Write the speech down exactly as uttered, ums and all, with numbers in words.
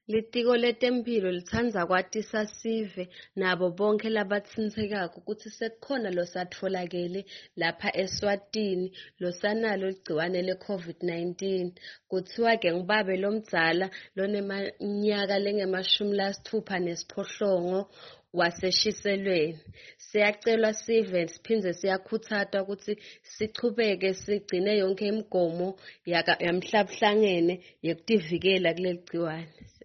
Litiko letemphilo litsandza kwatisa sive nabo bonkhe labatsintekako kutsi sekukhona losatfolakele lapha eSwatini losanalo ligciwane le-COVID nineteen. Kutsiwa-ke ngubabe lomdzala loneminyaka lengemashumi lasitfupha nesiphohlongo waseShiselweni. Siyacelwa sive siphindze siyakhutsatwa kutsi sichubeke sigcine yonkhe imigomo yaka- yamhlabuhlangene yekutivikela kuleli gciwane.